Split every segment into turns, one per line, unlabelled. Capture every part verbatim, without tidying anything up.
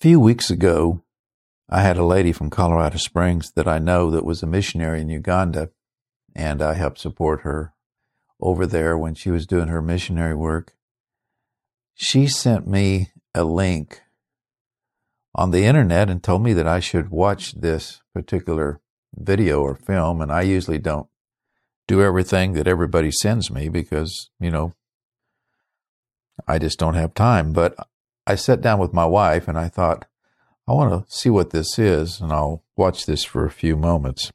few weeks ago, I had a lady from Colorado Springs that I know that was a missionary in Uganda, and I helped support her over there when she was doing her missionary work. She sent me a link on the internet and told me that I should watch this particular video or film, and I usually don't do everything that everybody sends me because, you know, I just don't have time. But I sat down with my wife and I thought, I want to see what this is, and I'll watch this for a few moments.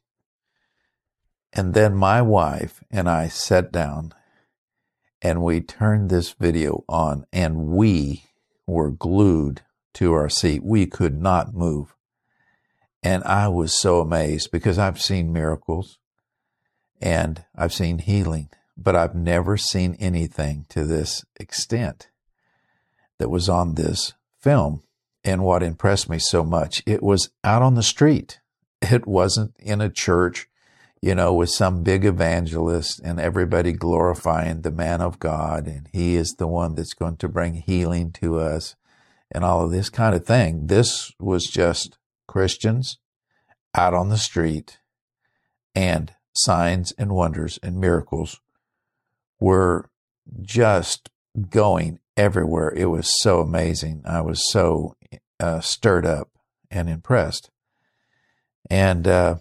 And then my wife and I sat down and we turned this video on, and we were glued to our seat. We could not move. And I was so amazed because I've seen miracles and I've seen healing, but I've never seen anything to this extent that was on this film. And what impressed me so much, it was out on the street. It wasn't in a church, you know, with some big evangelist and everybody glorifying the man of God, and he is the one that's going to bring healing to us and all of this kind of thing. This was just Christians out on the street, and signs and wonders and miracles were just going everywhere. It was so amazing. I was so uh, stirred up and impressed. And uh,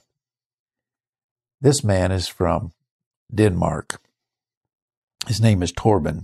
this man is from Denmark. His name is Torben.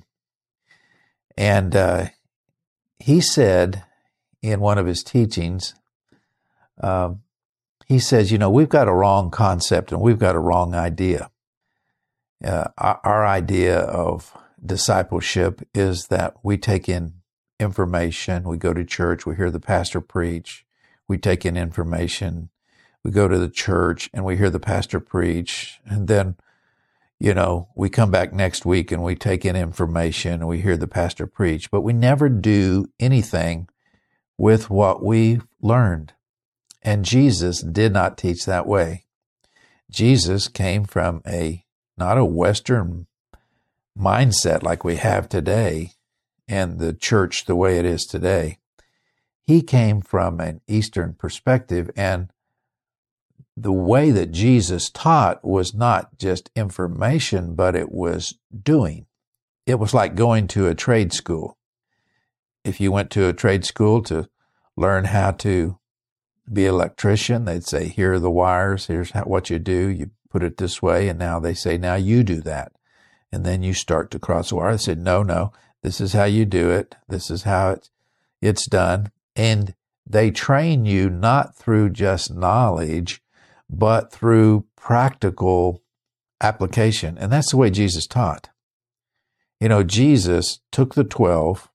And uh, he said in one of his teachings, uh, he says, you know, we've got a wrong concept and we've got a wrong idea. Uh, our, our idea of discipleship is that we take in information, we go to church, we hear the pastor preach, we take in information, we go to the church and we hear the pastor preach, and then, you know, we come back next week and we take in information and we hear the pastor preach, but we never do anything with what we learned. And Jesus did not teach that way. Jesus came from a, not a Western mindset like we have today and the church the way it is today. He came from an Eastern perspective, and the way that Jesus taught was not just information, but it was doing. It was like going to a trade school. If you went to a trade school to learn how to be an electrician, they'd say, here are the wires, here's how, what you do, you put it this way, and now they say, now you do that. And then you start to cross the wire. I said, no, no, this is how you do it. This is how it, it's done. And they train you not through just knowledge, but through practical application. And that's the way Jesus taught. You know, Jesus took the twelve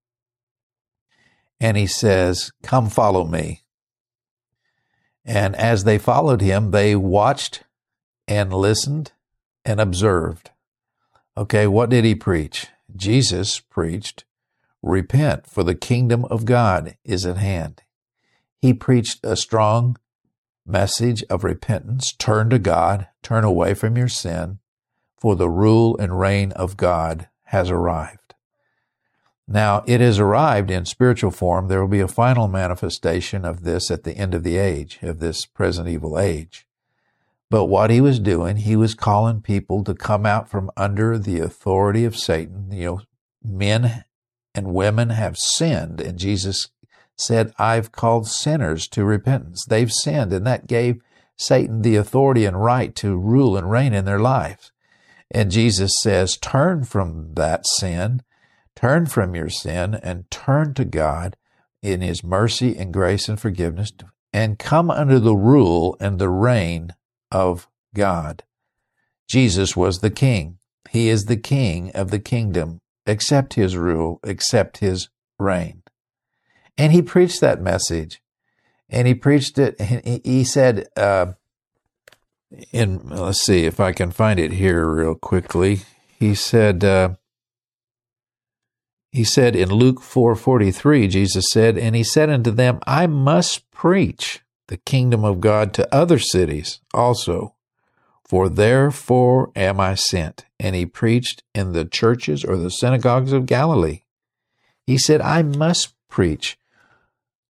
and he says, come follow me. And as they followed him, they watched and listened and observed. Okay, what did he preach? Jesus preached, repent, for the kingdom of God is at hand. He preached a strong message of repentance. Turn to God, turn away from your sin, for the rule and reign of God has arrived. Now, it has arrived in spiritual form. There will be a final manifestation of this at the end of the age, of this present evil age. But what he was doing, he was calling people to come out from under the authority of Satan. You know, men and women have sinned, and Jesus said, I've called sinners to repentance. They've sinned, and that gave Satan the authority and right to rule and reign in their lives. And Jesus says, turn from that sin, turn from your sin, and turn to God in his mercy and grace and forgiveness, and come under the rule and the reign of God. Jesus was the king. He is the king of the kingdom. Accept his rule, accept his reign. And he preached that message. And he preached it, he said, uh, in, let's see if I can find it here real quickly. He said, uh, he said in Luke four forty-three, Jesus said, and he said unto them, I must preach the kingdom of God to other cities also, for therefore am I sent. And he preached in the churches or the synagogues of Galilee. He said, I must preach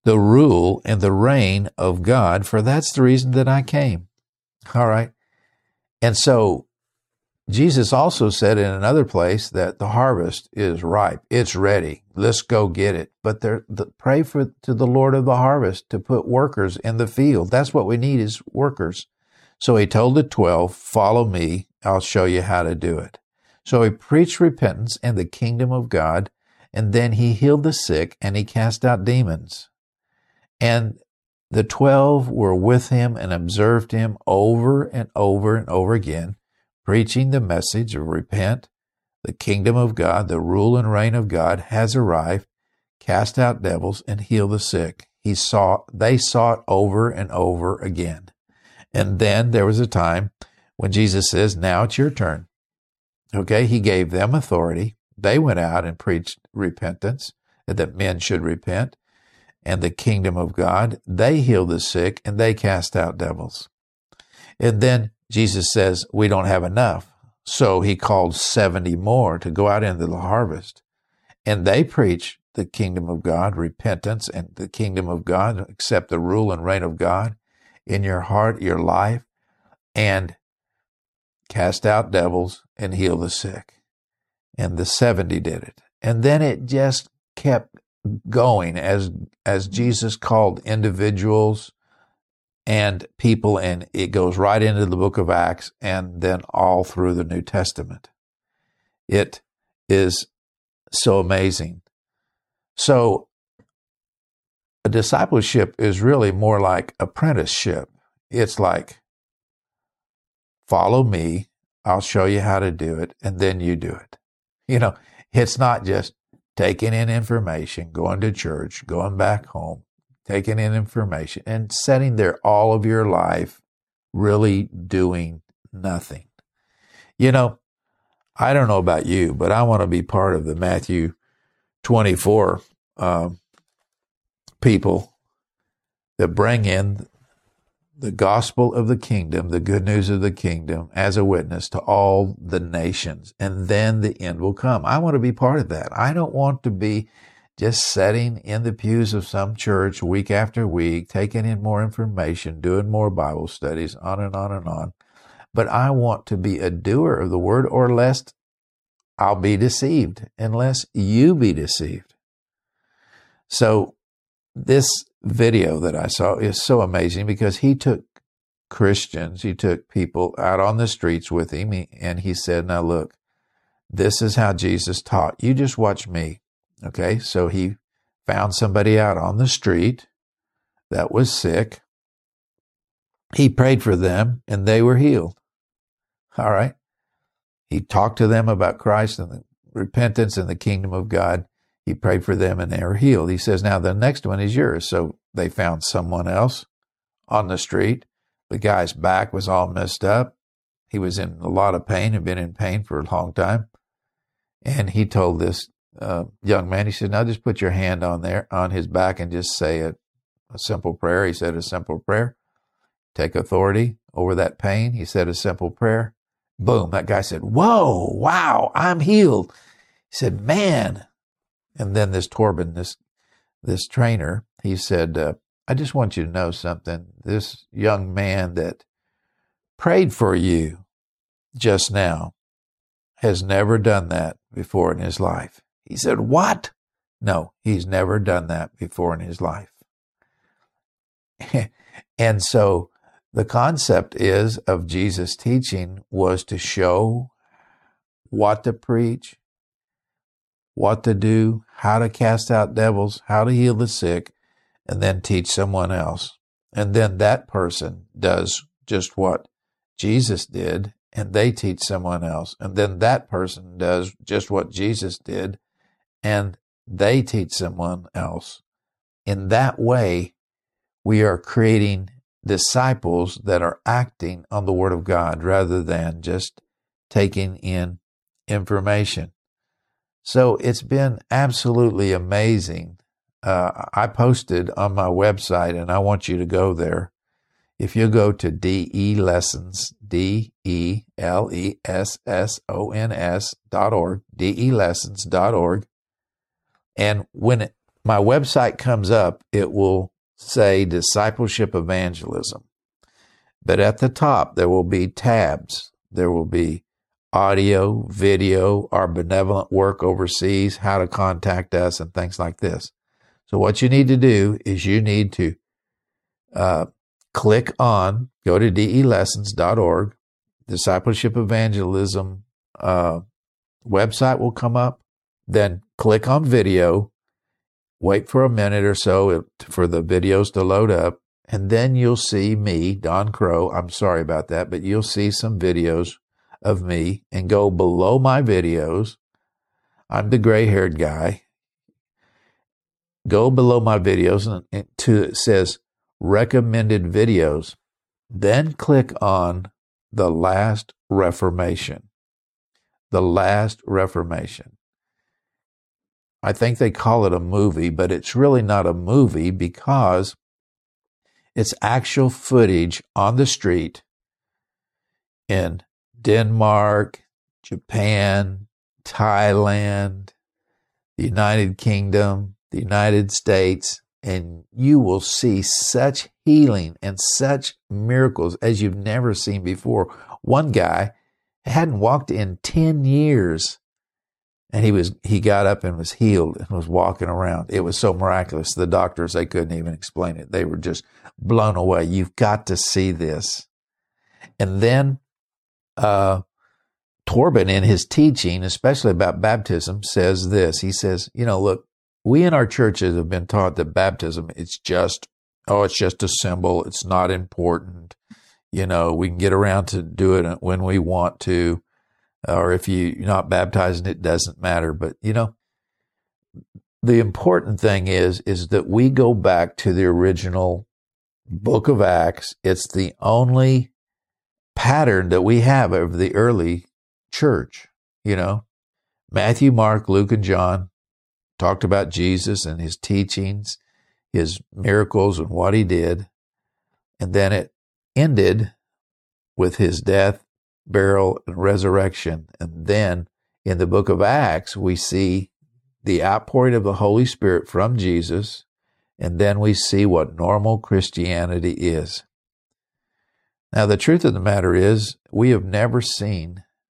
the rule and the reign of God, for that's the reason that I came. All right. And so Jesus also said in another place that the harvest is ripe. It's ready. Let's go get it. But there, the, pray for to the Lord of the harvest to put workers in the field. That's what we need is workers. So he told the twelve, follow me. I'll show you how to do it. So he preached repentance and the kingdom of God, and then he healed the sick and he cast out demons. And the twelve were with him and observed him over and over and over again, preaching the message of repent, the kingdom of God, the rule and reign of God has arrived, cast out devils, and heal the sick. He saw, they saw it over and over again. And then there was a time when Jesus says, now it's your turn. Okay, he gave them authority. They went out and preached repentance, that men should repent, and the kingdom of God. They healed the sick, and they cast out devils. And then Jesus says, we don't have enough. So he called seventy more to go out into the harvest. And they preach the kingdom of God, repentance and the kingdom of God, accept the rule and reign of God in your heart, your life, and cast out devils and heal the sick. And the seventy did it. And then it just kept going as, as Jesus called individuals and people, and it goes right into the book of Acts and then all through the New Testament. It is so amazing. So a discipleship is really more like apprenticeship. It's like, follow me, I'll show you how to do it, and then you do it. You know, it's not just taking in information, going to church, going back home, taking in information, and sitting there all of your life really doing nothing. You know, I don't know about you, but I want to be part of the Matthew twenty-four um, people that bring in the gospel of the kingdom, the good news of the kingdom, as a witness to all the nations, and then the end will come. I want to be part of that. I don't want to be just sitting in the pews of some church week after week, taking in more information, doing more Bible studies, on and on and on. But I want to be a doer of the word, or lest I'll be deceived, unless you be deceived. So this video that I saw is so amazing because he took Christians, he took people out on the streets with him, and he said, now look, this is how Jesus taught. You just watch me. Okay, so he found somebody out on the street that was sick. He prayed for them, and they were healed. All right. He talked to them about Christ and the repentance and the kingdom of God. He prayed for them, and they were healed. He says, now the next one is yours. So they found someone else on the street. The guy's back was all messed up. He was in a lot of pain, had been in pain for a long time. And he told this Uh, young man, he said, now just put your hand on there, on his back, and just say a, a simple prayer. He said a simple prayer. Take authority over that pain. He said a simple prayer. Boom. That guy said, whoa, wow, I'm healed. He said, man. And then this Torben, this, this trainer, he said, uh, I just want you to know something. This young man that prayed for you just now has never done that before in his life. He said, what? No, he's never done that before in his life. And so the concept is of Jesus' teaching was to show what to preach, what to do, how to cast out devils, how to heal the sick, and then teach someone else. And then that person does just what Jesus did, and they teach someone else. And then that person does just what Jesus did, and they teach someone else. In that way, we are creating disciples that are acting on the Word of God rather than just taking in information. So it's been absolutely amazing. Uh, I posted on my website, and I want you to go there. If you go to D E Lessons, D E L E S S O N S dot org, D E Lessons dot org, and when it, my website comes up, it will say Discipleship Evangelism. But at the top, there will be tabs. There will be audio, video, our benevolent work overseas, how to contact us, and things like this. So what you need to do is you need to uh, click on, go to d e lessons dot org, Discipleship Evangelism uh, website will come up. Then click on video, wait for a minute or so for the videos to load up, and then you'll see me, Don Crow. I'm sorry about that, but you'll see some videos of me, and go below my videos. I'm the gray-haired guy. Go below my videos and, and to it says recommended videos. Then click on the Last Reformation. The Last Reformation. I think they call it a movie, but it's really not a movie because it's actual footage on the street in Denmark, Japan, Thailand, the United Kingdom, the United States, and you will see such healing and such miracles as you've never seen before. One guy hadn't walked in ten years, and he was he got up and was healed and was walking around. It was so miraculous. The doctors, they couldn't even explain it. They were just blown away. You've got to see this. And then uh, Torben, in his teaching, especially about baptism, says this. He says, you know, look, we in our churches have been taught that baptism, it's just, oh, it's just a symbol. It's not important. You know, we can get around to do it when we want to. Or if you're not baptizing, it doesn't matter. But, you know, the important thing is, is that we go back to the original book of Acts. It's the only pattern that we have of the early church. You know, Matthew, Mark, Luke, and John talked about Jesus and his teachings, his miracles, and what he did. And then it ended with his death, burial, and resurrection. And then in the book of Acts, we see the outpouring of the Holy Spirit from Jesus, and then we see what normal Christianity is. Now, the truth of the matter is, we have never seen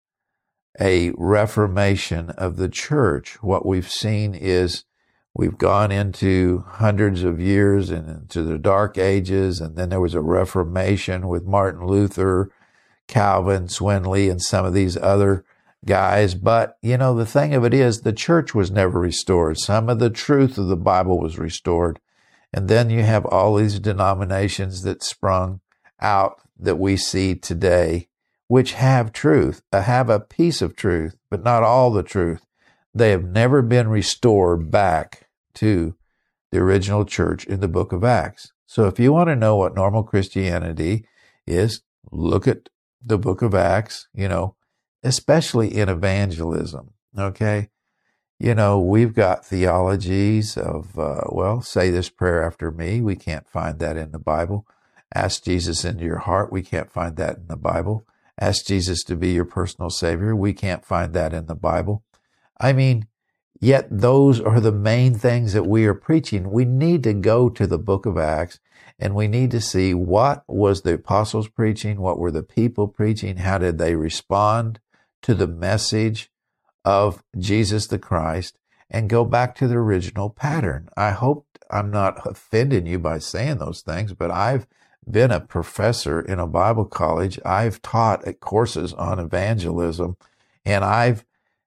a reformation of the church. What we've seen is we've gone into hundreds of years and into the Dark Ages, and then there was a Reformation with Martin Luther, Calvin, Zwingli, and some of these other guys. But, you know, the thing of it is, the church was never restored. Some of the truth of the Bible was restored. And then you have all these denominations that sprung out that we see today, which have truth, have a piece of truth, but not all the truth. They have never been restored back to the original church in the book of Acts. So if you want to know what normal Christianity is, look at the book of Acts, you know, especially in evangelism, okay? You know, we've got theologies of, uh, well, say this prayer after me. We can't find that in the Bible. Ask Jesus into your heart. We can't find that in the Bible. Ask Jesus to be your personal Savior. We can't find that in the Bible. I mean, yet those are the main things that we are preaching. We need to go to the book of Acts, and we need to see what was the apostles preaching, what were the people preaching, how did they respond to the message of Jesus the Christ, and go back to the original pattern. I hope I'm not offending you by saying those things, but I've been a professor in a Bible college. I've taught at courses on evangelism, and I've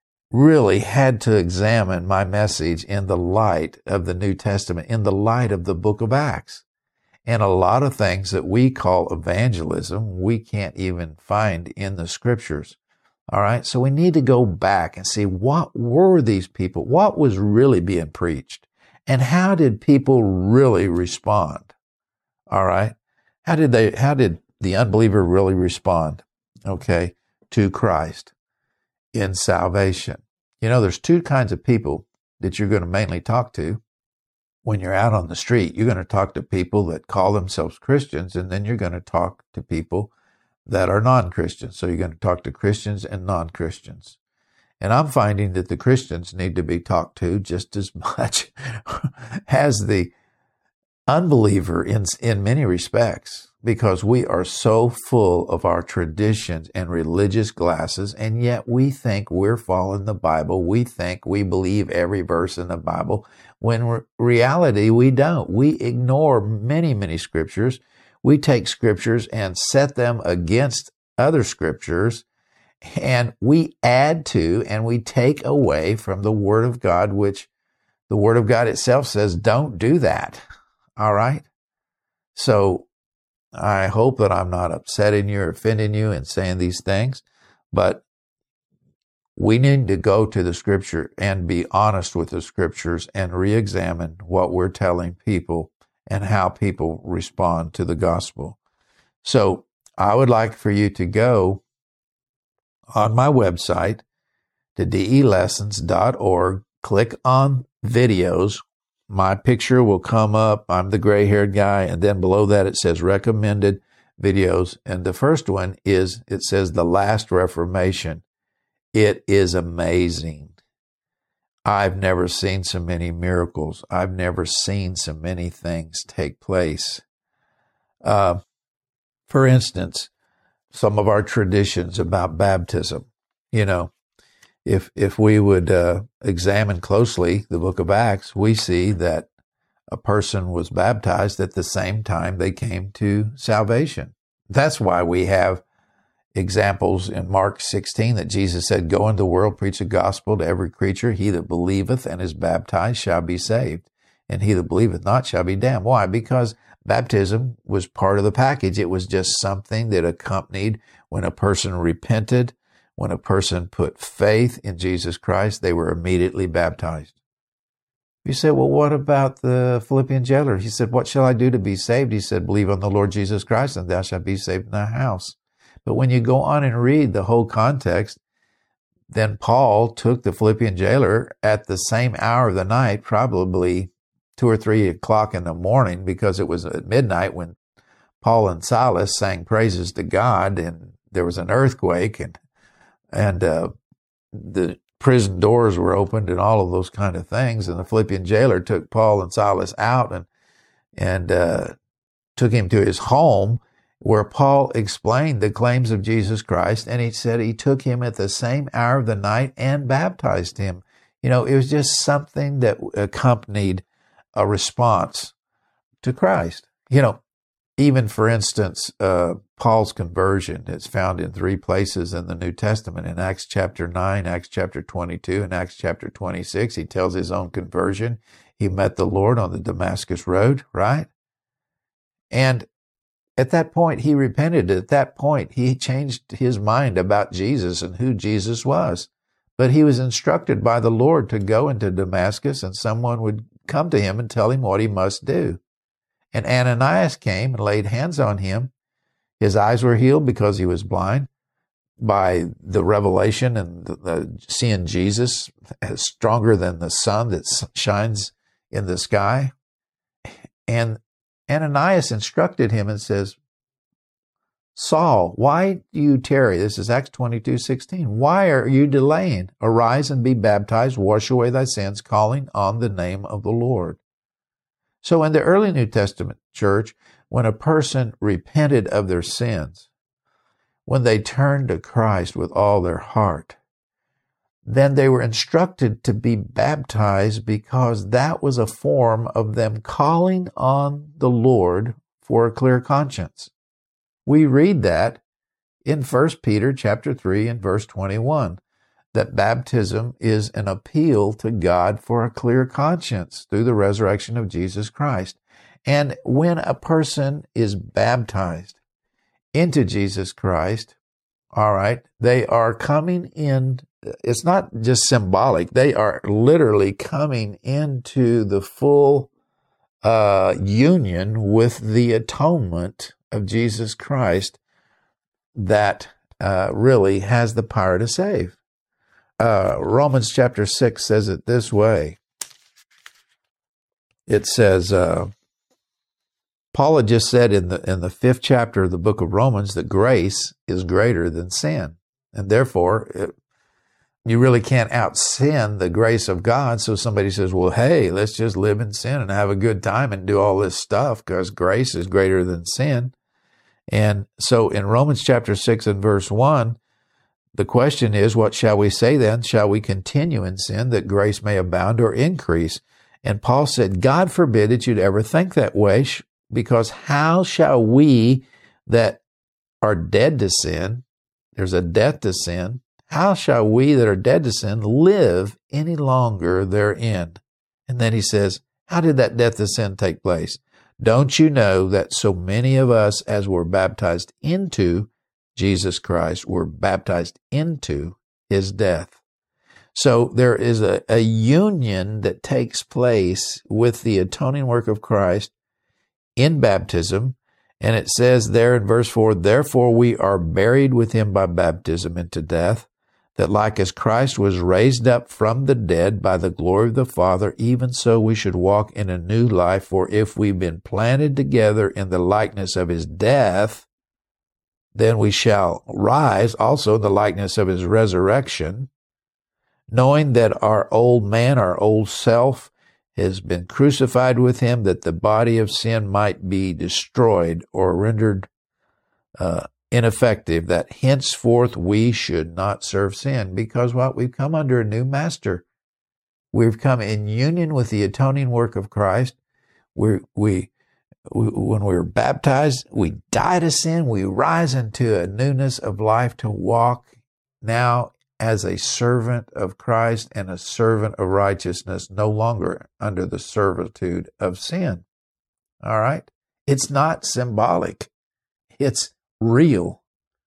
really had to examine my message in the light of the New Testament, in the light of the book of Acts. And a lot of things that we call evangelism, we can't even find in the scriptures. All right, so we need to go back and see, what were these people? What was really being preached? And how did people really respond? All right. How did they, how did the unbeliever really respond, okay, to Christ in salvation? You know, there's two kinds of people that you're going to mainly talk to when you're out on the street. You're going to talk to people that call themselves Christians, and then you're going to talk to people that are non-Christians. So you're going to talk to Christians and non-Christians. And I'm finding that the Christians need to be talked to just as much as the unbeliever in, in many respects, because we are so full of our traditions and religious glasses, and yet we think we're following the Bible. We think we believe every verse in the Bible, when in reality we don't. We ignore many, many scriptures. We take scriptures and set them against other scriptures, and we add to and we take away from the Word of God, which the Word of God itself says, don't do that. All right? So I hope that I'm not upsetting you or offending you in saying these things, but we need to go to the Scripture and be honest with the Scriptures and re-examine what we're telling people and how people respond to the gospel. So I would like for you to go on my website to d e lessons dot org, click on videos. My picture will come up. I'm the gray-haired guy. And then below that, it says recommended videos. And the first one is, it says The Last Reformation. It is amazing. I've never seen so many miracles. I've never seen so many things take place. Uh, for instance, some of our traditions about baptism, you know, If if we would uh, examine closely the book of Acts, we see that a person was baptized at the same time they came to salvation. That's why we have examples in Mark sixteen that Jesus said, "Go into the world, preach the gospel to every creature. He that believeth and is baptized shall be saved, and he that believeth not shall be damned." Why? Because baptism was part of the package. It was just something that accompanied when a person repented. When a person put faith in Jesus Christ, they were immediately baptized. You say, well, what about the Philippian jailer? He said, what shall I do to be saved? He said, believe on the Lord Jesus Christ, and thou shalt be saved in thy house. But when you go on and read the whole context, then Paul took the Philippian jailer at the same hour of the night, probably two or three o'clock in the morning, because it was at midnight when Paul and Silas sang praises to God, and there was an earthquake, and And uh, the prison doors were opened and all of those kind of things. And the Philippian jailer took Paul and Silas out and and uh, took him to his home, where Paul explained the claims of Jesus Christ. And he said he took him at the same hour of the night and baptized him. You know, it was just something that accompanied a response to Christ. You know, even, for instance, uh, Paul's conversion is found in three places in the New Testament. In Acts chapter nine, Acts chapter twenty-two, and Acts chapter twenty-six, he tells his own conversion. He met the Lord on the Damascus Road, right? And at that point, he repented. At that point, he changed his mind about Jesus and who Jesus was. But he was instructed by the Lord to go into Damascus, and someone would come to him and tell him what he must do. And Ananias came and laid hands on him. His eyes were healed because he was blind by the revelation and the, the seeing Jesus as stronger than the sun that shines in the sky. And Ananias instructed him and says, Saul, why do you tarry? This is Acts twenty-two sixteen. Why are you delaying? Arise and be baptized, wash away thy sins, calling on the name of the Lord. So in the early New Testament church, when a person repented of their sins, when they turned to Christ with all their heart, then they were instructed to be baptized, because that was a form of them calling on the Lord for a clear conscience. We read that in First Peter chapter three and verse twenty-one. That baptism is an appeal to God for a clear conscience through the resurrection of Jesus Christ. And when a person is baptized into Jesus Christ, all right, they are coming in, it's not just symbolic, they are literally coming into the full uh, union with the atonement of Jesus Christ that uh, really has the power to save. Uh, Romans chapter six says it this way. It says, uh, Paul had just said in the in the fifth chapter of the book of Romans that grace is greater than sin. And therefore, it, you really can't out-sin the grace of God. So somebody says, well, hey, let's just live in sin and have a good time and do all this stuff because grace is greater than sin. And so in Romans chapter six and verse one, the question is, what shall we say then? Shall we continue in sin that grace may abound or increase? And Paul said, God forbid that you'd ever think that way, because how shall we that are dead to sin, there's a death to sin, how shall we that are dead to sin live any longer therein? And then he says, how did that death to sin take place? Don't you know that so many of us as were baptized into Jesus Christ were baptized into his death? So there is a, a union that takes place with the atoning work of Christ in baptism. And it says there in verse four, therefore we are buried with him by baptism into death, that like as Christ was raised up from the dead by the glory of the Father, even so we should walk in a new life. For if we've been planted together in the likeness of his death, then we shall rise also in the likeness of his resurrection, knowing that our old man, our old self, has been crucified with him, that the body of sin might be destroyed or rendered uh, ineffective, that henceforth we should not serve sin. Because what? We've come under a new master. We've come in union with the atoning work of Christ. We, we, we when we're baptized, we die to sin. We rise into a newness of life to walk now as a servant of Christ and a servant of righteousness, no longer under the servitude of sin. All right? It's not symbolic. It's real.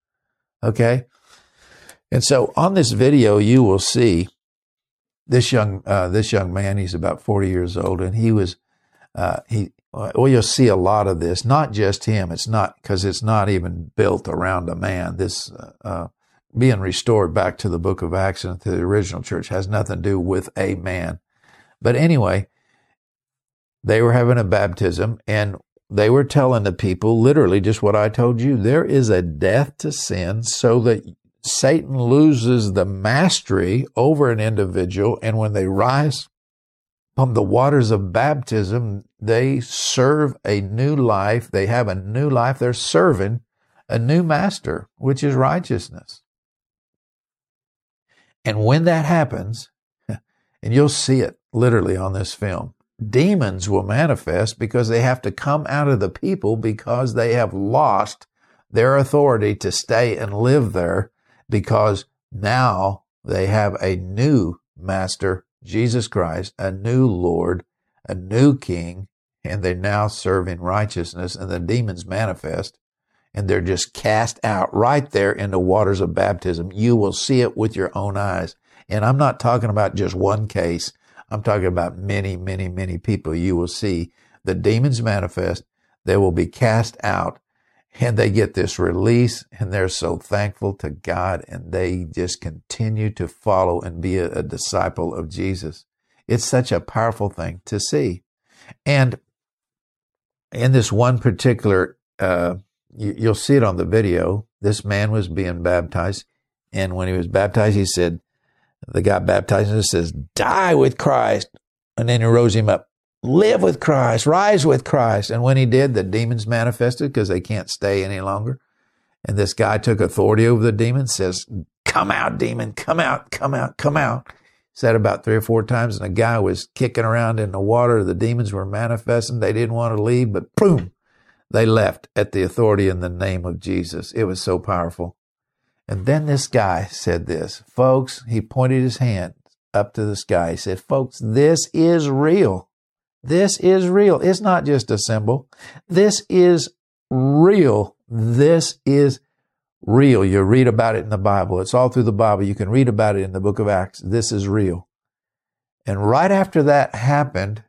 Okay? And so on this video, you will see this young uh, this young man. He's about forty years old, and he was uh, he. Well, you'll see a lot of this. Not just him. It's not because it's not even built around a man. This uh, uh, being restored back to the Book of Acts and to the original church has nothing to do with a man. But anyway, they were having a baptism, and they were telling the people literally just what I told you. There is a death to sin so that Satan loses the mastery over an individual. And when they rise from the waters of baptism, they serve a new life. They have a new life. They're serving a new master, which is righteousness. And when that happens, and you'll see it literally on this film, demons will manifest because they have to come out of the people because they have lost their authority to stay and live there, because now they have a new master, Jesus Christ, a new Lord, a new King, and they're now serving righteousness, and the demons manifest, and they're just cast out right there in the waters of baptism. You will see it with your own eyes. And I'm not talking about just one case. I'm talking about many, many, many people. You will see the demons manifest. They will be cast out, and they get this release, and they're so thankful to God, and they just continue to follow and be a, a disciple of Jesus. It's such a powerful thing to see. And in this one particular, uh, you, you'll see it on the video, this man was being baptized, and when he was baptized, he said, the guy baptized him says, die with Christ. And then he rose him up. Live with Christ. Rise with Christ. And when he did, the demons manifested because they can't stay any longer. And this guy took authority over the demons, says, come out, demon. Come out, come out, come out. Said about three or four times, and the guy was kicking around in the water. The demons were manifesting. They didn't want to leave, but boom, they left at the authority in the name of Jesus. It was so powerful. And then this guy said this, folks, he pointed his hand up to the sky. He said, folks, this is real. This is real. It's not just a symbol. This is real. This is real. You read about it in the Bible. It's all through the Bible. You can read about it in the book of Acts. This is real. And right after that happened,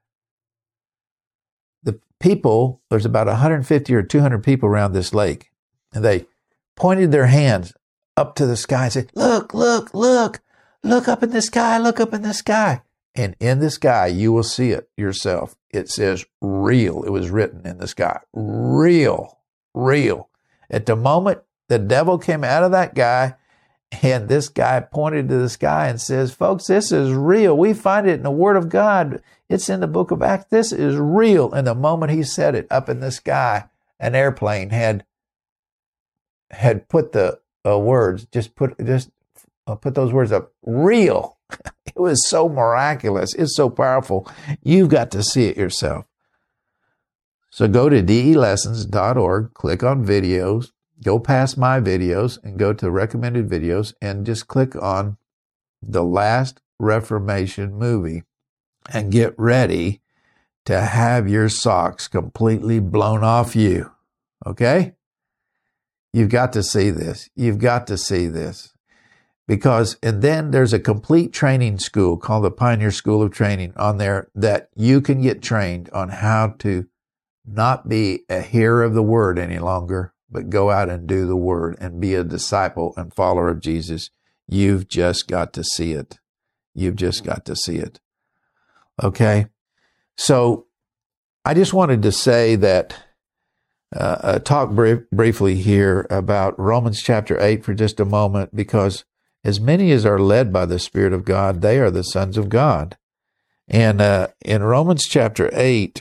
the people, there's about one hundred fifty or two hundred people around this lake, and they pointed their hands up to the sky and said, look, look, look, look up in the sky, look up in the sky. And in the sky, you will see it yourself. It says real. It was written in the sky. Real, real. At the moment the devil came out of that guy And this guy pointed to the sky and says, folks, this is real. We find it in the Word of God. It's in the book of Acts. This is real. And the moment he said it, up in the sky, an airplane had had put the uh, words, just put just uh, put those words up, real. It was so miraculous. It's so powerful. You've got to see it yourself. So go to D E lessons dot org, click on videos, go past my videos and go to recommended videos and just click on the Last Reformation movie and get ready to have your socks completely blown off you. Okay? You've got to see this. You've got to see this. Because, and then there's a complete training school called the Pioneer School of Training on there that you can get trained on how to not be a hearer of the word any longer, but go out and do the word and be a disciple and follower of Jesus. You've just got to see it. You've just got to see it. Okay? So I just wanted to say that, uh, uh, talk brief, briefly here about Romans chapter eight for just a moment, because as many as are led by the Spirit of God, they are the sons of God. And uh, in Romans chapter eight,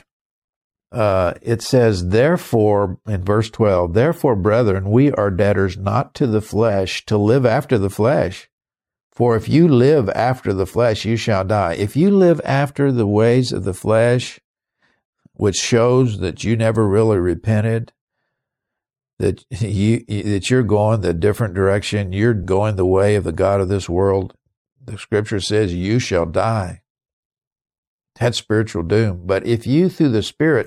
uh, it says, therefore, in verse twelve, therefore, brethren, we are debtors not to the flesh to live after the flesh. For if you live after the flesh, you shall die. If you live after the ways of the flesh, which shows that you never really repented, that you that you're going the different direction, you're going the way of the god of this world, the scripture says you shall die. That's spiritual doom. But if you through the Spirit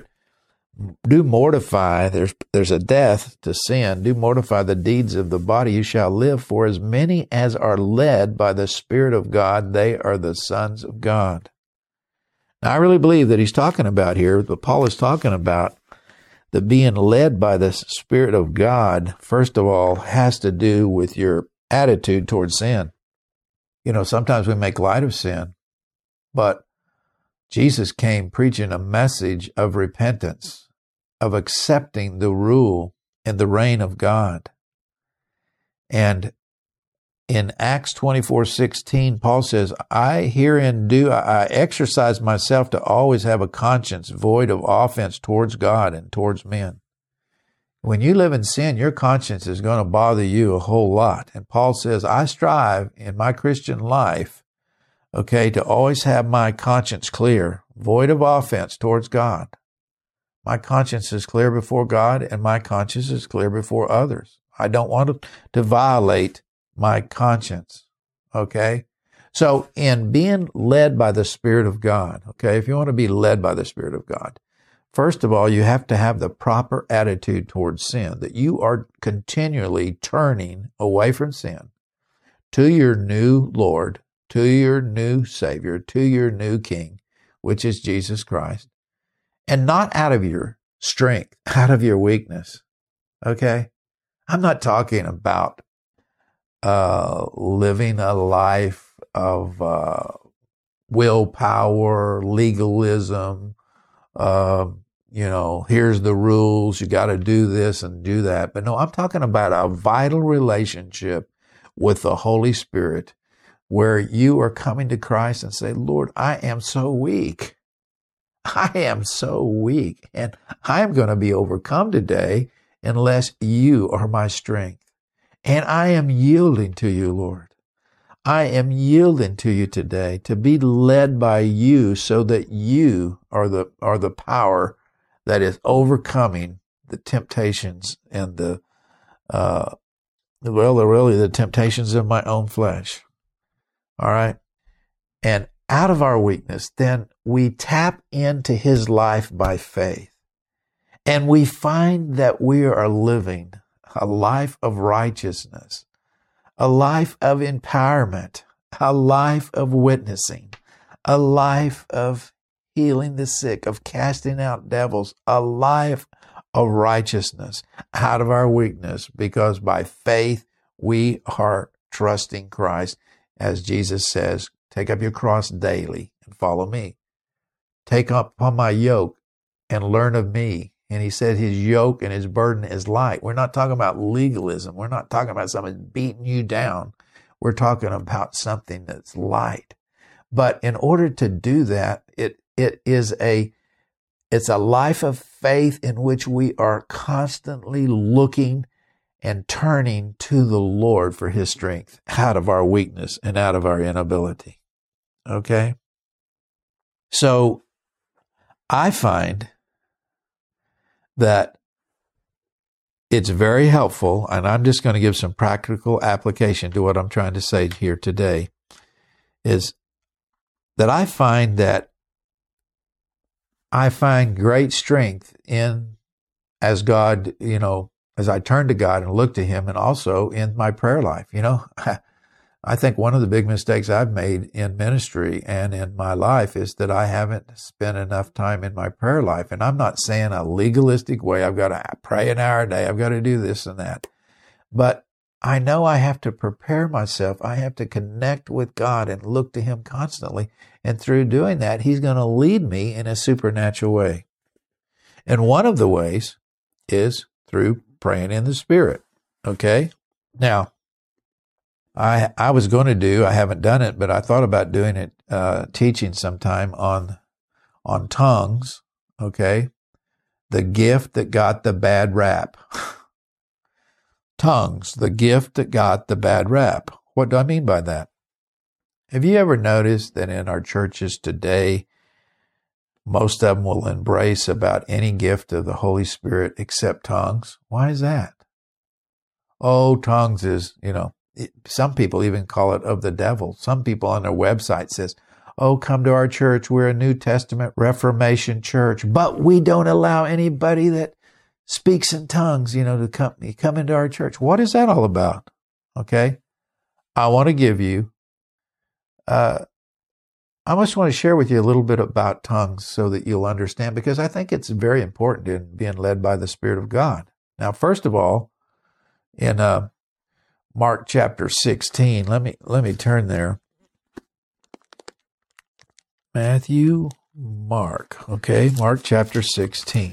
do mortify, there's there's a death to sin, do mortify the deeds of the body, you shall live. For as many as are led by the Spirit of God, they are the sons of God. Now, I really believe that he's talking about here, but Paul is talking about the being led by the Spirit of God, first of all, has to do with your attitude towards sin. You know, sometimes we make light of sin, but Jesus came preaching a message of repentance, of accepting the rule and the reign of God. And in Acts twenty-four sixteen, Paul says, I herein do, I exercise myself to always have a conscience void of offense towards God and towards men. When you live in sin, your conscience is going to bother you a whole lot. And Paul says, I strive in my Christian life, okay, to always have my conscience clear, void of offense towards God. My conscience is clear before God, and my conscience is clear before others. I don't want to, to violate my conscience, okay? So in being led by the Spirit of God, okay, if you want to be led by the Spirit of God, first of all, you have to have the proper attitude towards sin, that you are continually turning away from sin to your new Lord, to your new Savior, to your new King, which is Jesus Christ, and not out of your strength, out of your weakness, okay? I'm not talking about uh, living a life of uh, willpower, legalism, uh, you know, here's the rules, you got to do this and do that. But no, I'm talking about a vital relationship with the Holy Spirit where you are coming to Christ and say, Lord, I am so weak. I am so weak, and I am going to be overcome today unless you are my strength. And I am yielding to you, Lord. I am yielding to you today to be led by you so that you are the are the power that is overcoming the temptations and the, uh, well, really the temptations of my own flesh. All right? And out of our weakness, then we tap into his life by faith. And we find that we are living a life of righteousness, a life of empowerment, a life of witnessing, a life of healing the sick, of casting out devils, a life of righteousness out of our weakness, because by faith we are trusting Christ. As Jesus says, take up your cross daily and follow me. Take up upon my yoke and learn of me. And he said his yoke and his burden is light. We're not talking about legalism. We're not talking about someone beating you down. We're talking about something that's light. But in order to do that, it it is a it's a life of faith in which we are constantly looking and turning to the Lord for His strength out of our weakness and out of our inability. Okay? So I find that it's very helpful, and I'm just going to give some practical application to what I'm trying to say here today, is that I find that I find great strength in, as God, you know, as I turn to God and look to Him, and also in my prayer life. You know, I think one of the big mistakes I've made in ministry and in my life is that I haven't spent enough time in my prayer life. And I'm not saying a legalistic way, I've got to pray an hour a day, I've got to do this and that. But I know I have to prepare myself. I have to connect with God and look to Him constantly. And through doing that, He's going to lead me in a supernatural way. And one of the ways is through praying in the Spirit. Okay? Now, I I was going to do, I haven't done it, but I thought about doing it, uh, teaching sometime on, on tongues. Okay? The gift that got the bad rap. Tongues, the gift that got the bad rap. What do I mean by that? Have you ever noticed that in our churches today, most of them will embrace about any gift of the Holy Spirit except tongues? Why is that? Oh, tongues is, you know, it, some people even call it of the devil. Some people on their website says, oh, come to our church. We're a New Testament Reformation church, but we don't allow anybody that speaks in tongues, you know, to come, come into our church. What is that all about? Okay. I want to give you, uh, I just want to share with you a little bit about tongues so that you'll understand, because I think it's very important in being led by the Spirit of God. Now, first of all, in, uh, Mark chapter sixteen, let me, let me turn there. Matthew, Mark, okay, Mark chapter sixteen.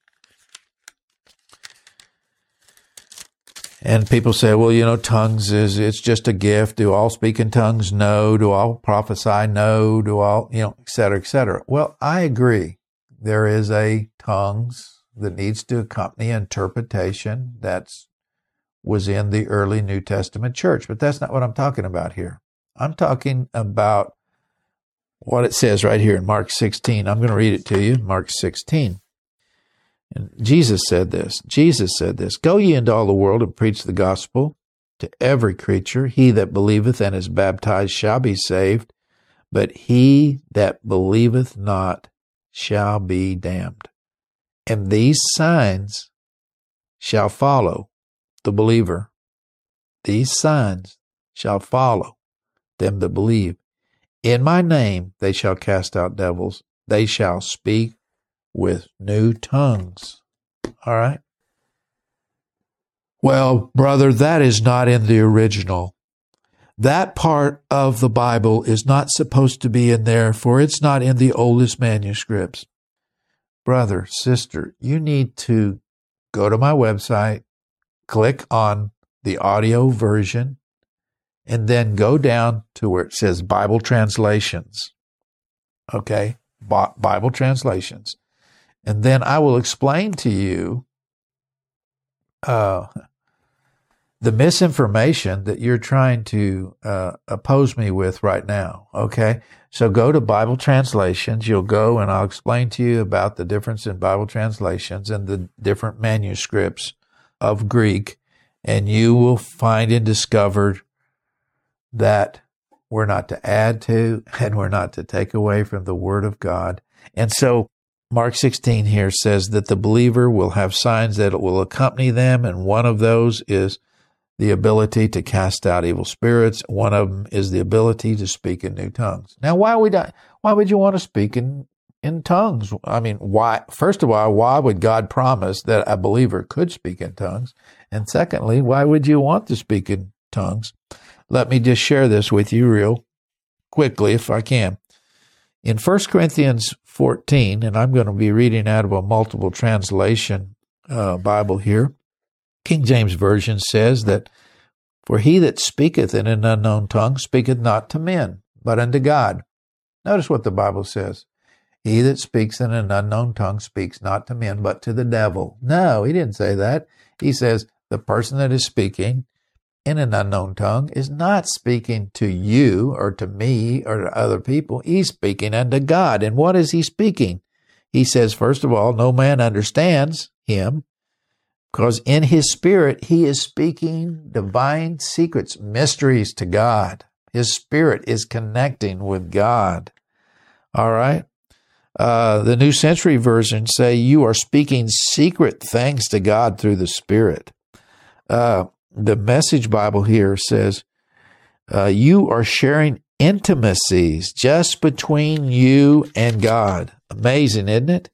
And people say, well, you know, tongues is, it's just a gift. Do all speak in tongues? No. Do all prophesy? No. Do all, you know, et cetera, et cetera. Well, I agree. There is a tongues that needs to accompany interpretation that's was in the early New Testament church, but that's not what I'm talking about here. I'm talking about what it says right here in Mark sixteen. I'm going to read it to you, Mark sixteen. And Jesus said this, Jesus said this, go ye into all the world and preach the gospel to every creature. He that believeth and is baptized shall be saved, but he that believeth not shall be damned. And these signs shall follow the believer. These signs shall follow them that believe. In my name they shall cast out devils. They shall speak with new tongues. All right. Well, brother, that is not in the original. That part of the Bible is not supposed to be in there, for it's not in the oldest manuscripts. Brother, sister, you need to go to my website, click on the audio version, and then go down to where it says Bible translations. Okay? Bible translations. And then I will explain to you uh, the misinformation that you're trying to uh, oppose me with right now. Okay? So go to Bible translations. You'll go and I'll explain to you about the difference in Bible translations and the different manuscripts of Greek. And you will find and discover that we're not to add to and we're not to take away from the Word of God. And so Mark sixteen here says that the believer will have signs that will accompany them, and one of those is the ability to cast out evil spirits. One of them is the ability to speak in new tongues. Now, why would I, why would you want to speak in, in tongues? I mean, why? First of all, why would God promise that a believer could speak in tongues? And secondly, why would you want to speak in tongues? Let me just share this with you real quickly, if I can. In First Corinthians fourteen, and I'm going to be reading out of a multiple translation uh, Bible here, King James Version says that For he that speaketh in an unknown tongue speaketh not to men, but unto God. Notice what the Bible says. He that speaks in an unknown tongue speaks not to men, but to the devil. No, he didn't say that. He says the person that is speaking in an unknown tongue is not speaking to you or to me or to other people. He's speaking unto God. And what is he speaking? He says, first of all, no man understands him, because in his spirit, he is speaking divine secrets, mysteries to God. His spirit is connecting with God. All right. Uh, the New Century Version say you are speaking secret things to God through the Spirit. Uh, the Message Bible here says uh, you are sharing intimacies just between you and God. Amazing, isn't it?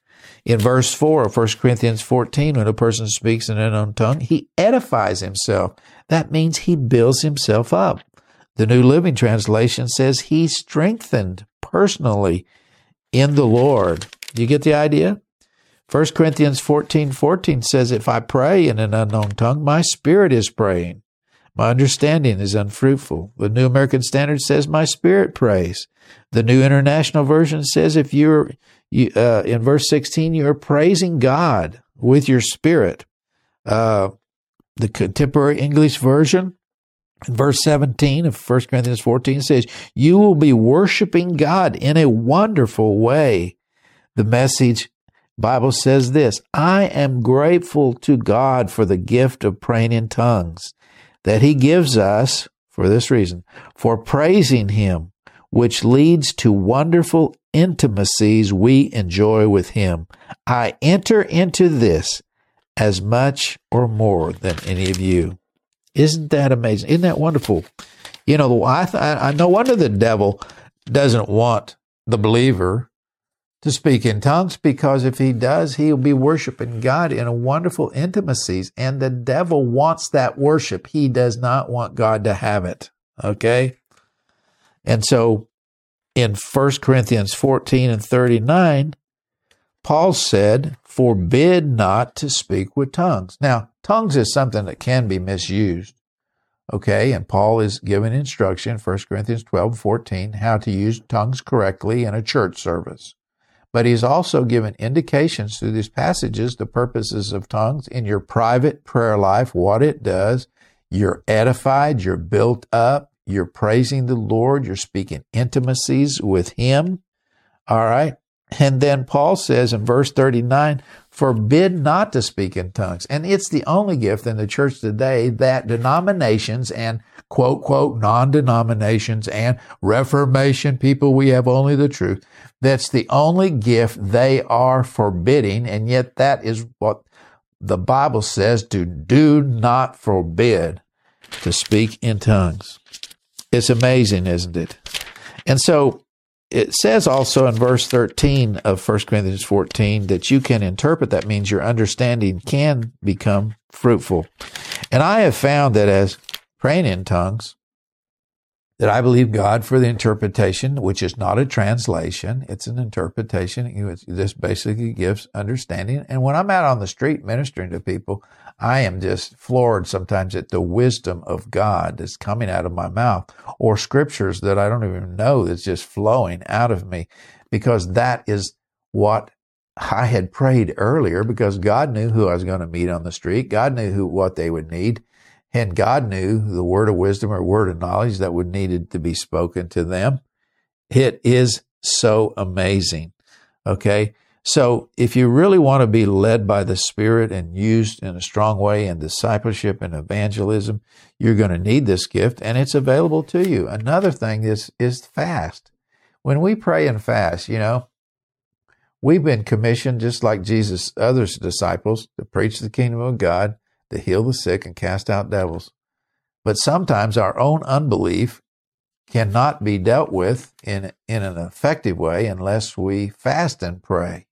In verse four of First Corinthians fourteen, when a person speaks in an unknown tongue, he edifies himself. That means he builds himself up. The New Living Translation says he's strengthened personally in the Lord. Do you get the idea? First Corinthians fourteen fourteen says, if I pray in an unknown tongue, my spirit is praying. My understanding is unfruitful. The New American Standard says, my spirit prays. The New International Version says, if you're, you, uh, in verse sixteen, you're praising God with your spirit. Uh, the Contemporary English Version, in verse seventeen of First Corinthians fourteen says, you will be worshiping God in a wonderful way. The Message Bible says this, I am grateful to God for the gift of praying in tongues that he gives us, for this reason, for praising him, which leads to wonderful intimacies we enjoy with him. I enter into this as much or more than any of you. Isn't that amazing? Isn't that wonderful? You know, I, th- I no wonder the devil doesn't want the believer to speak in tongues, because if he does, he'll be worshiping God in a wonderful intimacies, and the devil wants that worship. He does not want God to have it, okay? And so in First Corinthians fourteen and thirty-nine, Paul said, forbid not to speak with tongues. Now, tongues is something that can be misused, okay? And Paul is giving instruction, First Corinthians twelve, fourteen, how to use tongues correctly in a church service. But he's also given indications through these passages, the purposes of tongues in your private prayer life, what it does. You're edified, you're built up, you're praising the Lord, you're speaking intimacies with him. All right. And then Paul says in verse thirty-nine, forbid not to speak in tongues. And it's the only gift in the church today that denominations and quote, quote, non-denominations and Reformation people, we have only the truth. That's the only gift they are forbidding. And yet that is what the Bible says, to do not forbid to speak in tongues. It's amazing, isn't it? And so it says also in verse thirteen of First Corinthians fourteen that you can interpret. That means your understanding can become fruitful. And I have found that as praying in tongues, that I believe God for the interpretation, which is not a translation, it's an interpretation. This basically gives understanding. And when I'm out on the street ministering to people, I am just floored sometimes at the wisdom of God that's coming out of my mouth, or scriptures that I don't even know that's just flowing out of me, because that is what I had prayed earlier, because God knew who I was going to meet on the street. God knew who what they would need. And God knew the word of wisdom or word of knowledge that would needed to be spoken to them. It is so amazing. Okay. So if you really want to be led by the Spirit and used in a strong way in discipleship and evangelism, you're going to need this gift, and it's available to you. Another thing is, is fast. When we pray and fast, you know, we've been commissioned, just like Jesus' other disciples, to preach the kingdom of God, to heal the sick and cast out devils. But sometimes our own unbelief cannot be dealt with in, in an effective way unless we fast and pray.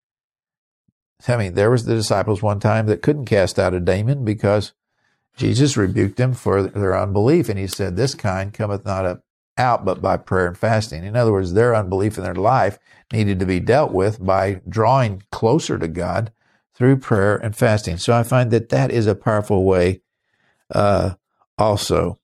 I mean, there was the disciples one time that couldn't cast out a demon because Jesus rebuked them for their unbelief. And he said, this kind cometh not up, out but by prayer and fasting. In other words, their unbelief in their life needed to be dealt with by drawing closer to God through prayer and fasting. So I find that that is a powerful way uh, also.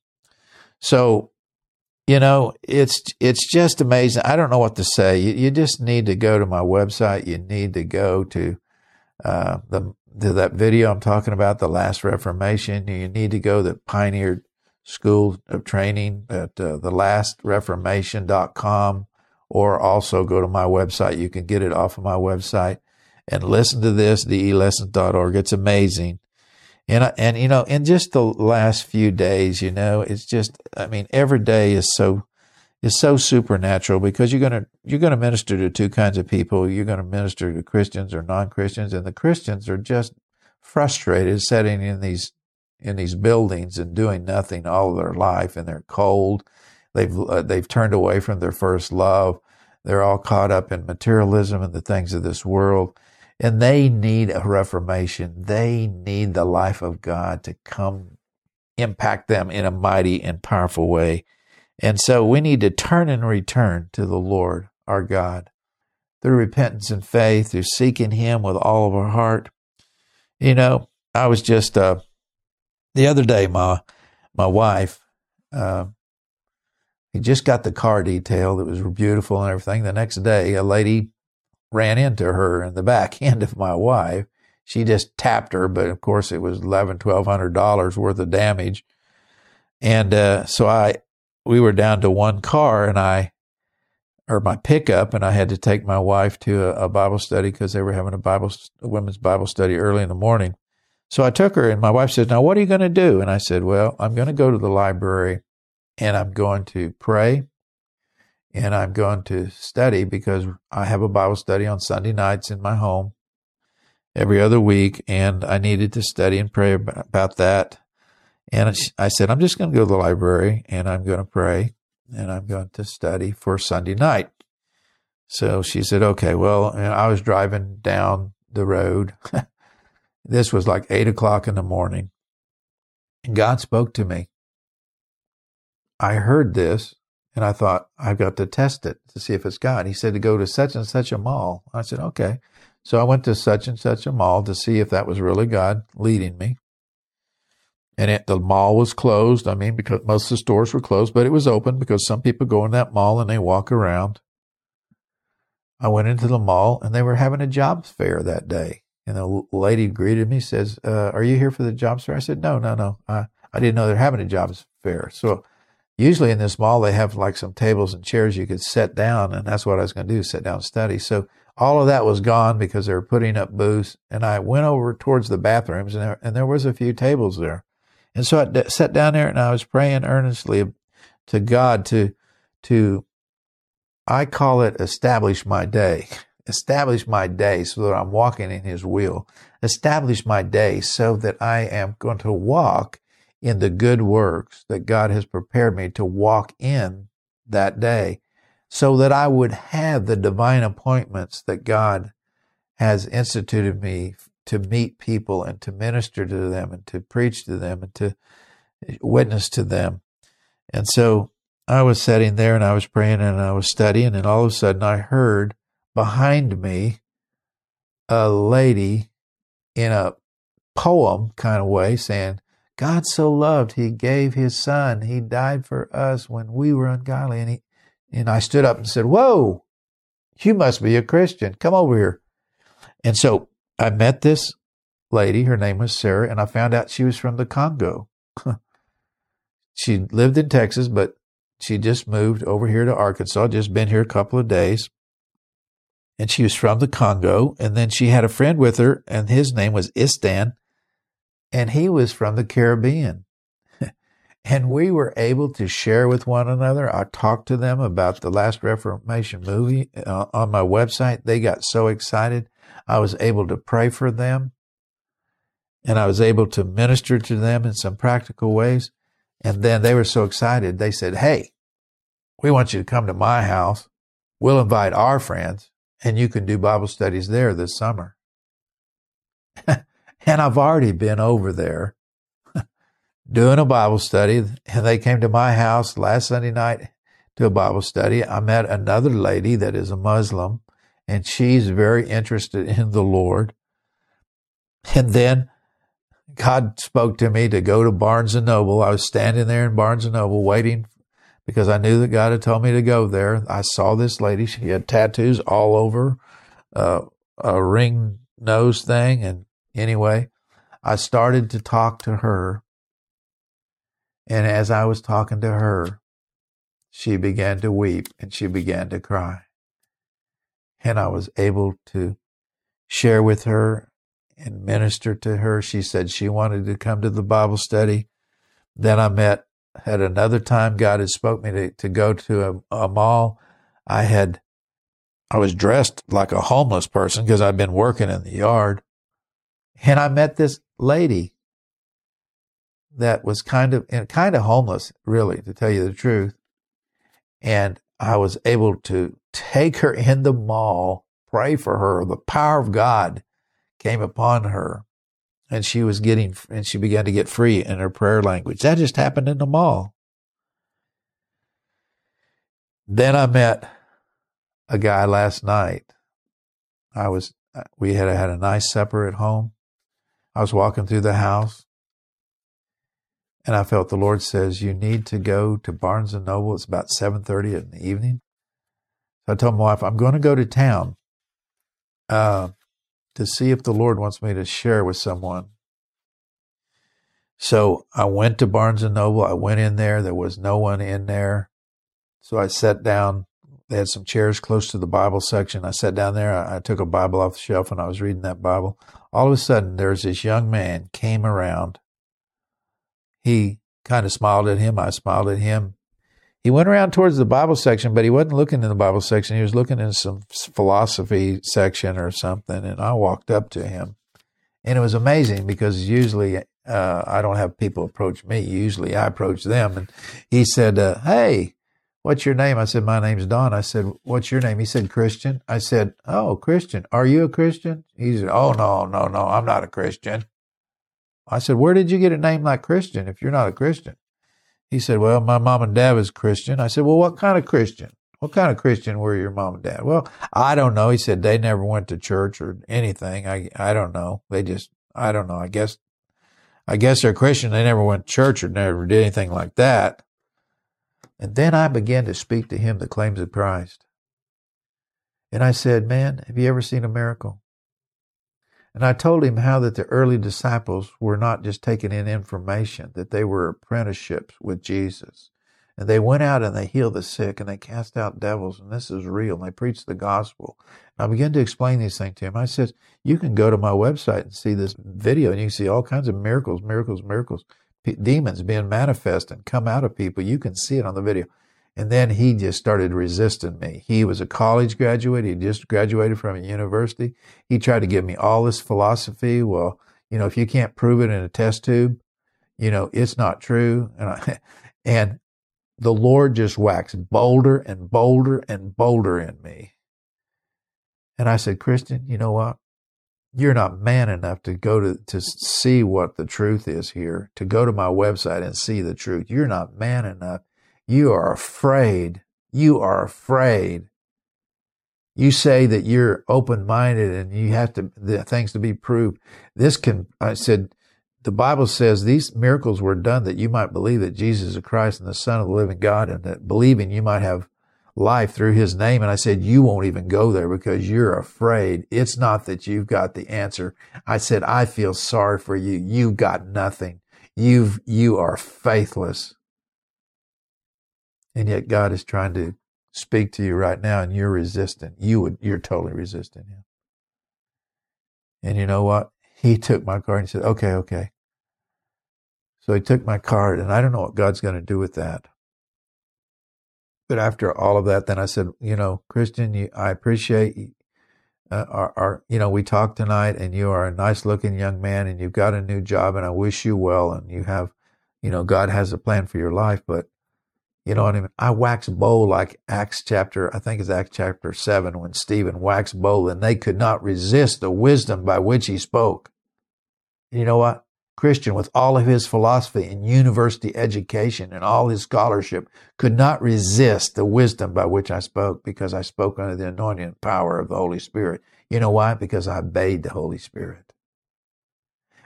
So, you know, it's it's just amazing. I don't know what to say. You, you just need to go to my website. You need to go to uh, the to that video I'm talking about, The Last Reformation. You need to go to the Pioneer School of Training at uh, the last reformation dot com, or also go to my website. You can get it off of my website and listen to this, D E lessons dot org. It's amazing. And, and, you know, in just the last few days, you know, it's just, I mean, every day is so, is so supernatural, because you're going to, you're going to minister to two kinds of people. You're going to minister to Christians or non-Christians, and the Christians are just frustrated sitting in these, in these buildings and doing nothing all of their life, and they're cold. They've, uh, they've turned away from their first love. They're all caught up in materialism and the things of this world. And they need a reformation. They need the life of God to come impact them in a mighty and powerful way. And so we need to turn and return to the Lord our God through repentance and faith, through seeking Him with all of our heart. You know, I was just, uh, the other day, my, my wife, uh, he just got the car detailed. It was beautiful and everything. The next day, a lady ran into her in the back end of my wife. She just tapped her, but of course it was eleven, twelve hundred dollars worth of damage. And uh, so I, we were down to one car, and I, or my pickup, and I had to take my wife to a, a Bible study because they were having a Bible, a women's Bible study early in the morning. So I took her, and my wife said, "Now what are you going to do?" And I said, "Well, I'm going to go to the library, and I'm going to pray. And I'm going to study, because I have a Bible study on Sunday nights in my home every other week, and I needed to study and pray about that. And I said, I'm just going to go to the library, and I'm going to pray, and I'm going to study for Sunday night. So she said, okay. Well, and I was driving down the road. This was like eight o'clock in the morning, and God spoke to me. I heard this. And I thought, I've got to test it to see if it's God. He said to go to such and such a mall. I said, okay. So I went to such and such a mall to see if that was really God leading me. And it, the mall was closed. I mean, because most of the stores were closed, but it was open because some people go in that mall and they walk around. I went into the mall, and they were having a jobs fair that day. And the lady greeted me, says, uh, are you here for the jobs fair? I said, no, no, no. I, I didn't know they're having a jobs fair. So usually in this mall, they have like some tables and chairs you could sit down, and that's what I was going to do, sit down and study. So all of that was gone because they were putting up booths, and I went over towards the bathrooms, and there, and there was a few tables there. And so I d- sat down there, and I was praying earnestly to God to, to, I call it establish my day. Establish my day so that I'm walking in His will. Establish my day so that I am going to walk in the good works that God has prepared me to walk in that day, so that I would have the divine appointments that God has instituted me to meet people and to minister to them and to preach to them and to witness to them. And so I was sitting there, and I was praying, and I was studying, and all of a sudden I heard behind me a lady in a poem kind of way saying, God so loved, He gave His Son. He died for us when we were ungodly. And, he, and I stood up and said, whoa, you must be a Christian. Come over here. And so I met this lady. Her name was Sarah, and I found out she was from the Congo. She lived in Texas, but she just moved over here to Arkansas, just been here a couple of days. And she was from the Congo. And then she had a friend with her, and his name was Istan. And he was from the Caribbean. And we were able to share with one another. I talked to them about the Last Reformation movie uh, on my website. They got so excited. I was able to pray for them. And I was able to minister to them in some practical ways. And then they were so excited. They said, hey, we want you to come to my house. We'll invite our friends, and you can do Bible studies there this summer. And I've already been over there doing a Bible study, and they came to my house last Sunday night to a Bible study. I met another lady that is a Muslim, and she's very interested in the Lord. And then God spoke to me to go to Barnes and Noble. I was standing there in Barnes and Noble waiting because I knew that God had told me to go there. I saw this lady. She had tattoos all over, uh, a ring nose thing. And anyway, I started to talk to her. And as I was talking to her, she began to weep and she began to cry. And I was able to share with her and minister to her. She said she wanted to come to the Bible study. Then I met at another time, God had spoke me to, to go to a, a mall. I had, I was dressed like a homeless person because I'd been working in the yard. And I met this lady that was kind of, kind of homeless, really, to tell you the truth. And I was able to take her in the mall, pray for her. The power of God came upon her, and she was getting, and she began to get free in her prayer language. That just happened in the mall. Then I met a guy last night. I was, we had had a nice supper at home. I was walking through the house, and I felt the Lord says, you need to go to Barnes and Noble. It's about seven thirty in the evening. So I told my wife, I'm going to go to town uh, to see if the Lord wants me to share with someone. So I went to Barnes and Noble. I went in there. There was no one in there. So I sat down. They had some chairs close to the Bible section. I sat down there. I, I took a Bible off the shelf and I was reading that Bible. All of a sudden, there's this young man came around. He kind of smiled at him. I smiled at him. He went around towards the Bible section, but he wasn't looking in the Bible section. He was looking in some philosophy section or something. And I walked up to him. And it was amazing because usually uh, I don't have people approach me. Usually I approach them. And he said, uh, hey, what's your name? I said, my name's Don. I said, what's your name? He said, Christian. I said, oh, Christian. Are you a Christian? He said, oh, no, no, no, I'm not a Christian. I said, where did you get a name like Christian if you're not a Christian? He said, well, my mom and dad was Christian. I said, well, what kind of Christian? What kind of Christian were your mom and dad? Well, I don't know. He said, they never went to church or anything. I I don't know. They just, I don't know. I guess, I guess they're Christian. They never went to church or never did anything like that. And then I began to speak to him the claims of Christ. And I said, man, have you ever seen a miracle? And I told him how that the early disciples were not just taking in information, that they were apprenticeships with Jesus. And they went out and they healed the sick and they cast out devils. And this is real. And they preached the gospel. And I began to explain these things to him. I said, you can go to my website and see this video and you can see all kinds of miracles, miracles, miracles, P- demons being manifest and come out of people. You can see it on the video. And then he just started resisting me. He was a college graduate. He just graduated from a university. He tried to give me all this philosophy. Well, you know, if you can't prove it in a test tube, you know, it's not true. And I, and the Lord just waxed bolder and bolder and bolder in me. And I said, Christian, you know what? You're not man enough to go to, to see what the truth is here, to go to my website and see the truth. You're not man enough. You are afraid. You are afraid. You say that you're open-minded and you have to, the things to be proved. This can, I said, the Bible says these miracles were done that you might believe that Jesus is Christ and the Son of the living God, and that believing you might have life through his name. And I said, you won't even go there because you're afraid. It's not that you've got the answer. I said, I feel sorry for you. You've got nothing. You've, you are faithless. And yet God is trying to speak to you right now and you're resistant. You would, you're totally resisting him. And you know what? He took my card and he said, okay, okay. So he took my card and I don't know what God's going to do with that. But after all of that, then I said, you know, Christian, you, I appreciate uh, our, our, you know, we talked tonight and you are a nice looking young man and you've got a new job and I wish you well. And you have, you know, God has a plan for your life, but you know what I mean? I wax bold like Acts chapter, I think it's Acts chapter seven, when Stephen waxed bold and they could not resist the wisdom by which he spoke. And you know what? Christian, with all of his philosophy and university education and all his scholarship, could not resist the wisdom by which I spoke because I spoke under the anointing and power of the Holy Spirit. You know why? Because I obeyed the Holy Spirit.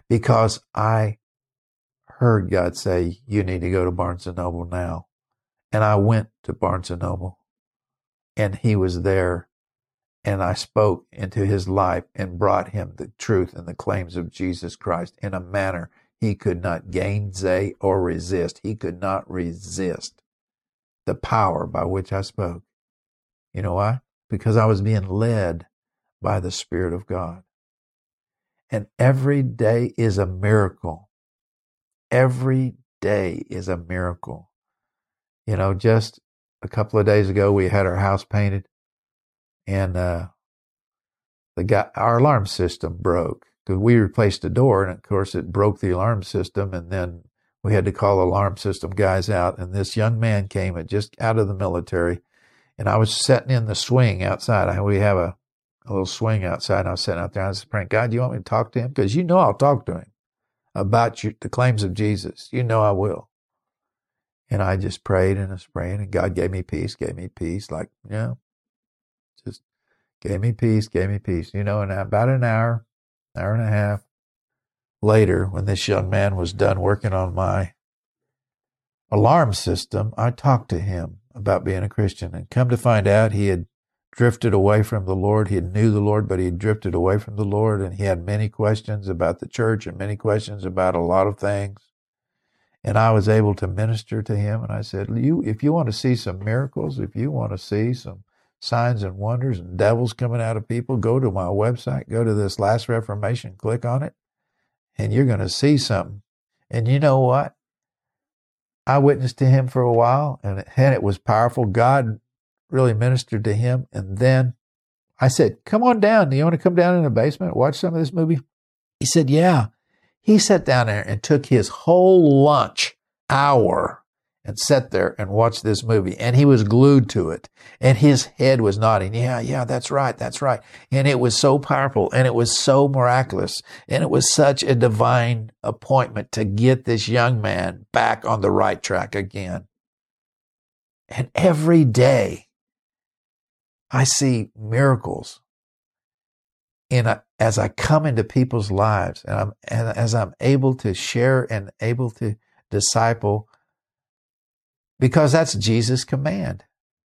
because I heard God say, you need to go to Barnes and Noble now. And I went to Barnes and Noble, and he was there, and I spoke into his life and brought him the truth and the claims of Jesus Christ in a manner he could not gainsay or resist. He could not resist the power by which I spoke. You know why? Because I was being led by the Spirit of God. And every day is a miracle. Every day is a miracle. You know, just a couple of days ago, we had our house painted, and uh, the guy, our alarm system broke because we replaced the door, and of course, it broke the alarm system, and then we had to call alarm system guys out. And this young man came just out of the military, and I was sitting in the swing outside. We have a, a little swing outside, and I was sitting out there. And I was praying, God, do you want me to talk to him? Because you know I'll talk to him about you, the claims of Jesus. You know I will. And I just prayed and I was praying, and God gave me peace, gave me peace, like, you know, just gave me peace, gave me peace. You know, and about an hour, hour and a half later, when this young man was done working on my alarm system, I talked to him about being a Christian, and come to find out he had drifted away from the Lord. He knew the Lord, but he had drifted away from the Lord, and he had many questions about the church and many questions about a lot of things. And I was able to minister to him, and I said, "You, if you want to see some miracles, if you want to see some signs and wonders and devils coming out of people, go to my website, go to this Last Reformation, click on it, and you're going to see something." And you know what? I witnessed to him for a while, and it, and it was powerful. God really ministered to him. And then I said, "Come on down. Do you want to come down in the basement, watch some of this movie?" He said, "Yeah." He sat down there and took his whole lunch hour and sat there and watched this movie. And he was glued to it. And his head was nodding. Yeah, yeah, that's right, that's right. And it was so powerful, and it was so miraculous. And it was such a divine appointment to get this young man back on the right track again. And every day I see miracles in a, as I come into people's lives, and I'm and as I'm able to share and able to disciple, because that's Jesus' command.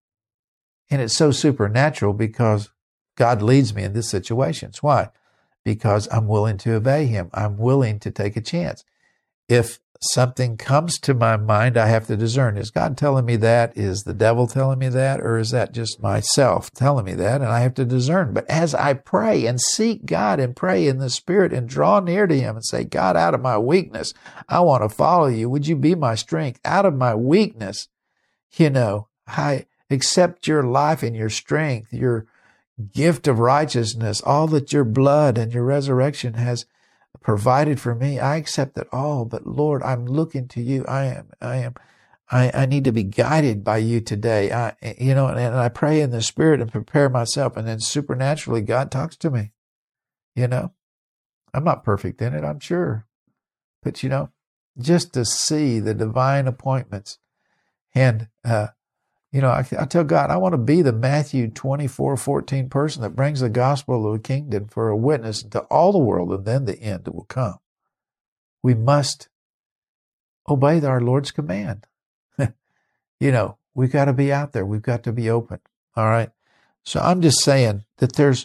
And it's so supernatural because God leads me in these situations. Why? Because I'm willing to obey him. I'm willing to take a chance. If something comes to my mind, I have to discern. Is God telling me that? Is the devil telling me that? Or is that just myself telling me that? And I have to discern. But as I pray and seek God and pray in the Spirit and draw near to him and say, "God, out of my weakness, I want to follow you. Would you be my strength? Out of my weakness, you know, I accept your life and your strength, your gift of righteousness, all that your blood and your resurrection has provided for me. I accept it all, but Lord, I'm looking to you. I am, I am, I, I need to be guided by you today. I, you know, and, and I pray in the Spirit and prepare myself, and then supernaturally God talks to me. You know, I'm not perfect in it, I'm sure, but you know, just to see the divine appointments, and uh, you know, I, I tell God, I want to be the Matthew twenty-four fourteen person that brings the gospel of the kingdom for a witness to all the world, and then the end will come. We must obey our Lord's command. You know, we've got to be out there. We've got to be open. All right. So I'm just saying that there's,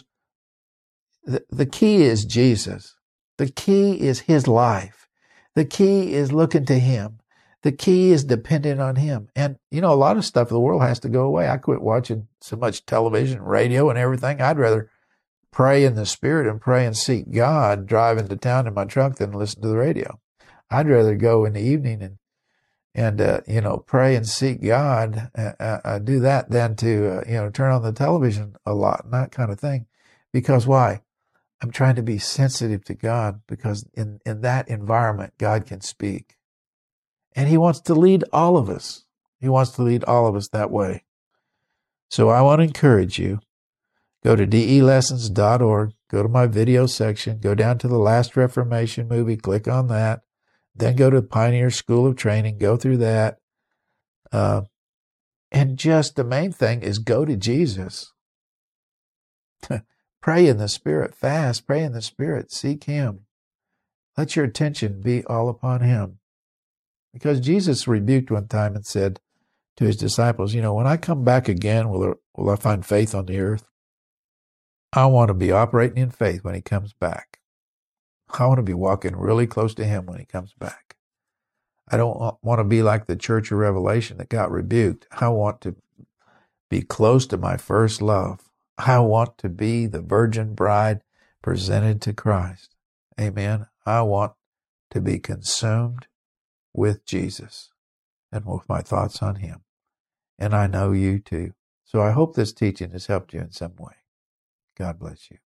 the, the key is Jesus. The key is his life. The key is looking to him. The key is dependent on him. And, you know, a lot of stuff in the world has to go away. I quit watching so much television, radio, and everything. I'd rather pray in the Spirit and pray and seek God driving to town in my truck than listen to the radio. I'd rather go in the evening and, and uh, you know, pray and seek God, uh, uh, do that than to, uh, you know, turn on the television a lot and that kind of thing. Because why? I'm trying to be sensitive to God, because in, in that environment, God can speak. And he wants to lead all of us. He wants to lead all of us that way. So I want to encourage you, go to D E lessons dot org, go to my video section, go down to the Last Reformation movie, click on that, then go to Pioneer School of Training, go through that. Uh, and just the main thing is go to Jesus. Pray in the Spirit, fast, pray in the Spirit, seek him.
Let your attention be all upon him. Because Jesus rebuked one time and said to his disciples, you know, when I come back again, will, there, will I find faith on the earth? I want to be operating in faith when he comes back. I want to be walking really close to him when he comes back. I don't want to be like the Church of Revelation that got rebuked. I want to be close to my first love. I want to be the virgin bride presented to Christ. Amen. I want to be consumed with Jesus and with my thoughts on him. And I know you too. So I hope this teaching has helped you in some way. God bless you.